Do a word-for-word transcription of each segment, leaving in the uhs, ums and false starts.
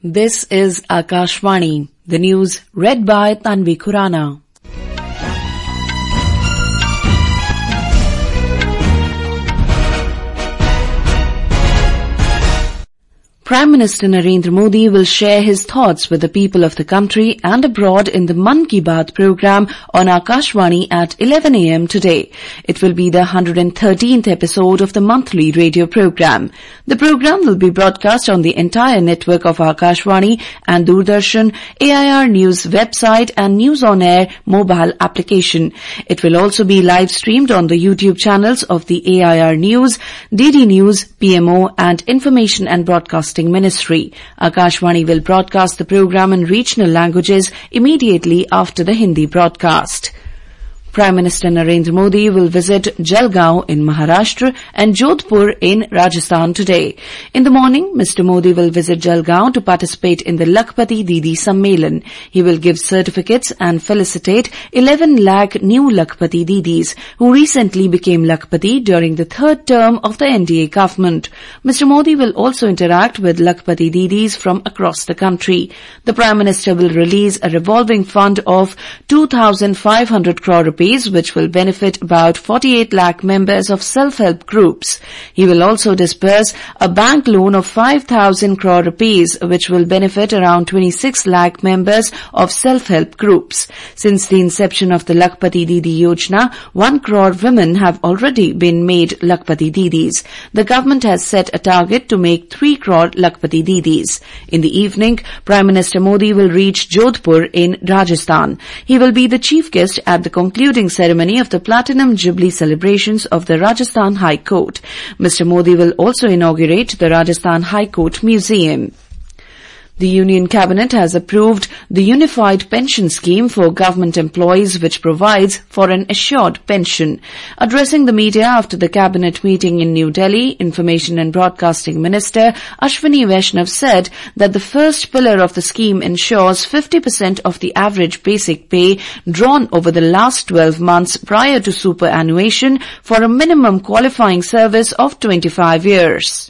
This is Akashvani, the news read by Tanvi Khurana. Prime Minister Narendra Modi will share his thoughts with the people of the country and abroad in the Mann Ki Baat program on Akashvani at eleven a m today. It will be the one hundred thirteenth episode of the monthly radio program. The program will be broadcast on the entire network of Akashvani and Doordarshan, A I R News website and News on Air mobile application. It will also be live streamed on the YouTube channels of the A I R News, D D News, P M O and Information and Broadcasting Ministry. Akashvani will broadcast the program in regional languages immediately after the Hindi broadcast. Prime Minister Narendra Modi will visit Jalgaon in Maharashtra and Jodhpur in Rajasthan today. In the morning, Mister Modi will visit Jalgaon to participate in the Lakhpati Didi Sammelan. He will give certificates and felicitate eleven lakh new Lakhpati Didis who recently became Lakhpati during the third term of the N D A government. Mister Modi will also interact with Lakhpati Didis from across the country. The Prime Minister will release a revolving fund of two thousand five hundred crore rupees which will benefit about forty-eight lakh members of self-help groups. He will also disburse a bank loan of five thousand crore rupees which will benefit around twenty-six lakh members of self-help groups. Since the inception of the Lakhpati Didi Yojana, one crore women have already been made Lakhpati Didis. The government has set a target to make three crore Lakhpati Didis. In the evening, Prime Minister Modi will reach Jodhpur in Rajasthan. He will be the chief guest at the concluding ceremony of the Platinum Jubilee celebrations of the Rajasthan High Court. Mister Modi will also inaugurate the Rajasthan High Court Museum. The Union Cabinet has approved the Unified Pension Scheme for government employees which provides for an assured pension. Addressing the media after the Cabinet meeting in New Delhi, Information and Broadcasting Minister Ashwini Vaishnav said that the first pillar of the scheme ensures fifty percent of the average basic pay drawn over the last twelve months prior to superannuation for a minimum qualifying service of twenty-five years.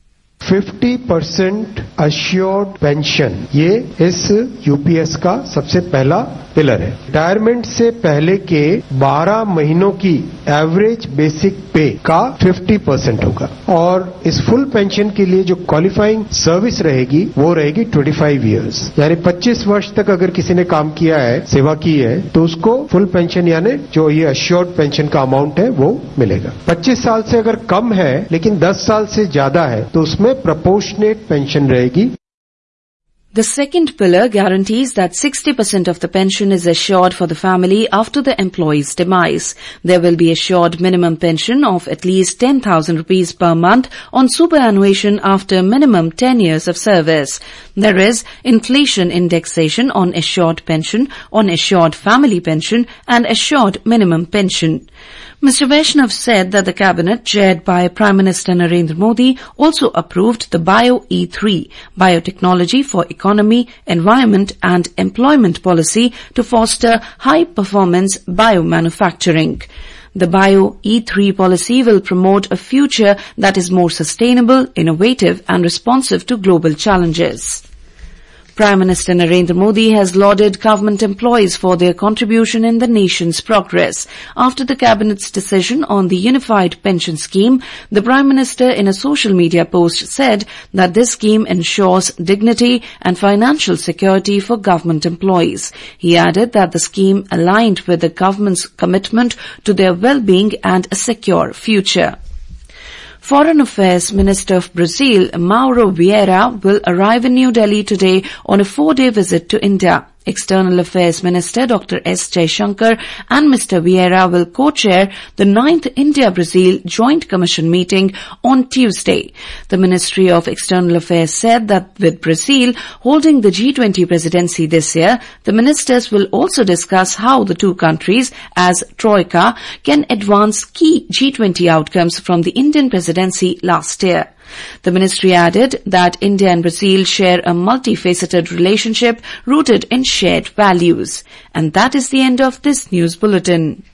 Fifty percent assured pension ये इस UPS का सबसे पहला pillar है। Retirement से पहले के बारह महीनों की एवरेज बेसिक पे का फिफ्टी परसेंट होगा और इस फुल पेंशन के लिए जो क्वालिफाइंग सर्विस रहेगी वो रहेगी पच्चीस इयर्स, यानी पच्चीस वर्ष तक अगर किसी ने काम किया है, सेवा की है, तो उसको फुल पेंशन यानी जो ये अश्योर्ड पेंशन का अमाउंट है वो मिलेगा। पच्चीस साल से अगर कम है लेकिन दस साल से ज्यादा है तो उसमें proportionate pension रहेगी। The second pillar guarantees that sixty percent of the pension is assured for the family after the employee's demise. There will be assured minimum pension of at least ten thousand rupees per month on superannuation after minimum ten years of service. There is inflation indexation on assured pension, on assured family pension and assured minimum pension. Mister Vaishnav said that the Cabinet, chaired by Prime Minister Narendra Modi, also approved the Bio E three, Biotechnology for Economy, Environment and Employment policy to foster high-performance biomanufacturing. The Bio E three policy will promote a future that is more sustainable, innovative and responsive to global challenges. Prime Minister Narendra Modi has lauded government employees for their contribution in the nation's progress. After the Cabinet's decision on the Unified Pension Scheme, the Prime Minister in a social media post said that this scheme ensures dignity and financial security for government employees. He added that the scheme aligned with the government's commitment to their well-being and a secure future. Foreign Affairs Minister of Brazil, Mauro Vieira, will arrive in New Delhi today on a four-day visit to India. External Affairs Minister Doctor S. Jaishankar and Mister Vieira will co-chair the ninth India-Brazil Joint Commission meeting on Tuesday. The Ministry of External Affairs said that with Brazil holding the G twenty presidency this year, the ministers will also discuss how the two countries, as Troika, can advance key G twenty outcomes from the Indian presidency last year. The ministry added that India and Brazil share a multifaceted relationship rooted in shared values. And that is the end of this news bulletin.